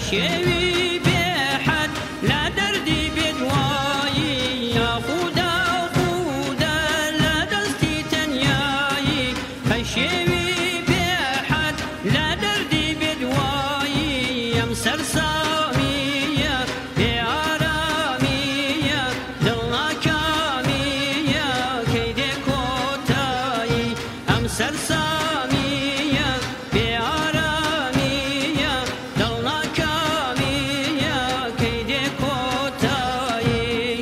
شێوی بێحەد لە دەردی بێدوایی یا خودا خودا لە دەستی تەنیایی هەی شێوی بێحەد لە دەردی بێدوایی ئەم سەرسامیە بێئارامیە دڵناکامیە کەی دێ کۆتایی ئەم سەرسامیە بێئارامیە دڵناکامیە کەی دێ کۆتایی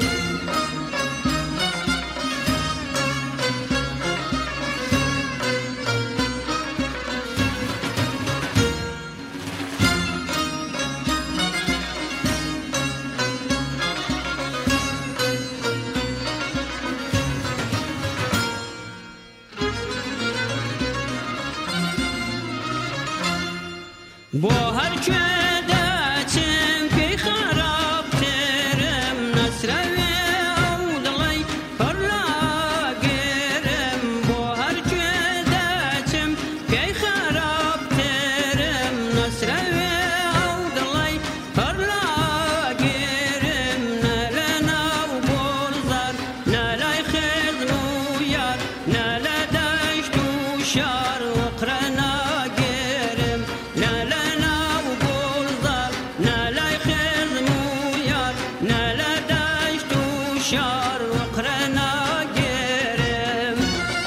بۆ هەر کوێ دەچم پێی خراپترم نەسرەوێ ئەو دڵەی پڕ لاگرم بۆ هەر کوێ دەچم پێی خراپترم نەسرەوێ ئەو دڵەی پڕ لاگرم نە لە ناو گۆڵزار نە لای خێزن و یار نە لە دەشت و شار وقرە ناگرم نە لە ناو گۆڵزار نە لای خێزن و یار نە لە دەشت و شار وقرە ناگرم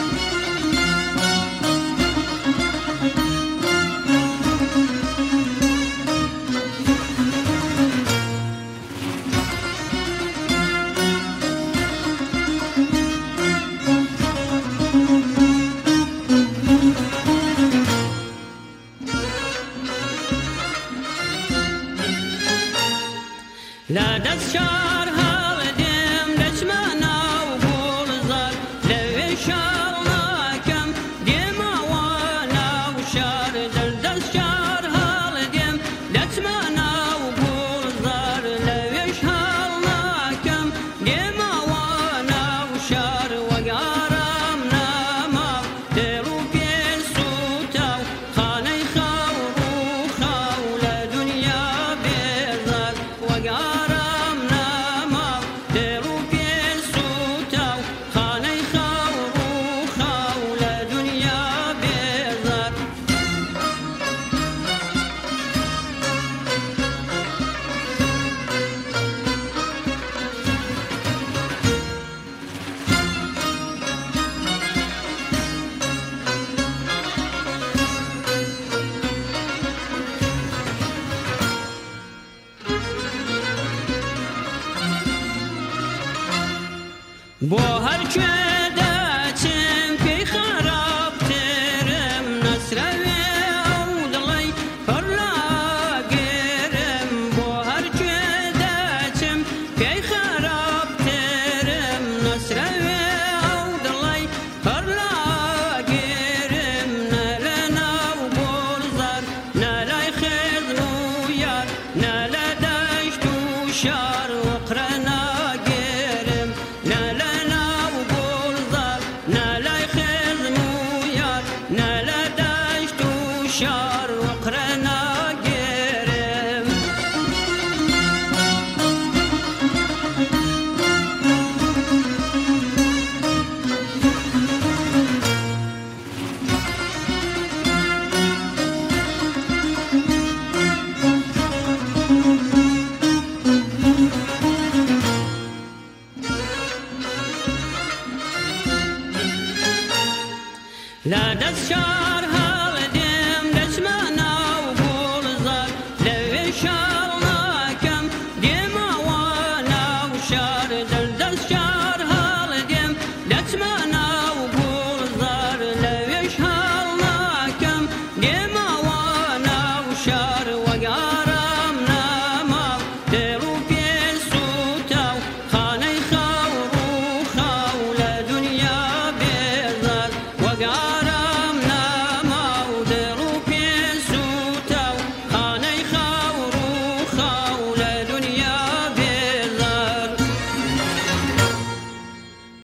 لا دەست شار هەڵدێم دەچمە ناو گۆڵزار لەوێ شاڕ ناکەم دێمەوە ناو شار دەست شار هەڵدێم دەچمە ناو گۆڵزار لەوێ شاڕ ناکەم دێمەوە ناو شار وەک ئارام نەماو دێڕ و پێسووتاو خانەی خاو ڕووخاو لە دونیا بێزار وەک ئارام نەماو دێڕ و پێسووتاو خانەی خاو ڕووخاو لە دونیا بێزار بۆ هەر کوێ دەچم پێی خراپترم نەسرەوێ ئەو دڵەی پڕ لاگرم بۆ هەر کوێ دەچم پێی خراپترم نەسرەوێ ئەو دڵەی پڕ لاگرم نە لە ناو گۆڵزار نە لای خێزن و یار نە لە دەشت و شار وقرە ناگرم نە لە ناو گۆڵزار نە لای خێزن و یار نە لە دەشت و شار وقرە ناگرم لا دەست شار هەڵدێم دەچمە ناو گۆڵزار لەوێ شاڕ ناکەم دێمەوە ناو شار دەست شار هەڵدێم دەچمە ناو گۆڵزار لەوێ شاڕ ناکەم دێمەوە ناو شار